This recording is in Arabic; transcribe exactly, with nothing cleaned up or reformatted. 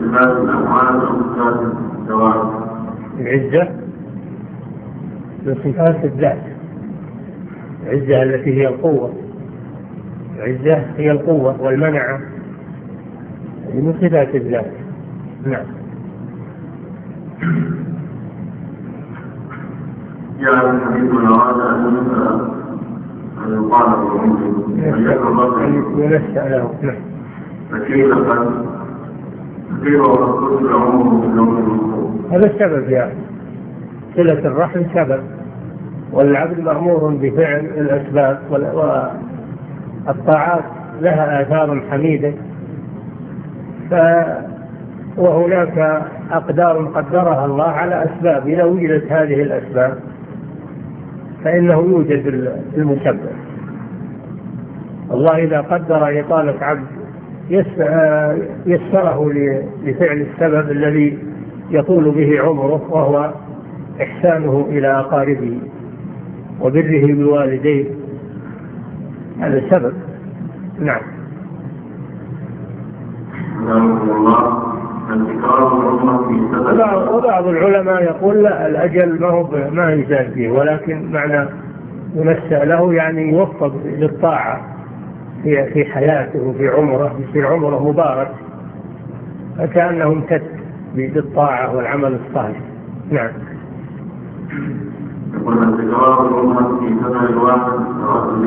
صفات الأفعال أو صفات الذوات؟ العزة بصفات الذات، العزة التي هي القوة، العزة هي القوة والمنعة من صفات الذات. نعم. جاء الحديث من أراد أن يسأل أن يقال ونسأل له. نعم. فكيف قد كيف وقد العموم باللون المخوف؟ هذا السبب يا صلة الرحم سبب، والعبد مأمور بفعل الأسباب، والطاعات لها آثار حميدة، وهناك أقدار قدرها الله على أسباب. إذا وجدت هذه الأسباب فإنه يوجد المسبب. الله إذا قدر إطالة عبد يسره لفعل السبب الذي يطول به عمره، وهو إحسانه إلى أقاربه وبره بوالديه، هذا سبب. نعم. وبعض العلماء يقول لا، الأجل ما هو ما يزال فيه، ولكن معنى ينسى له يعني يوفق للطاعة في في حياته وفي عمره، يصير عمره مبارك، فكأنه امتد بالطاعة والعمل الصالح. نعم. يقول التكرار في سبب الواحد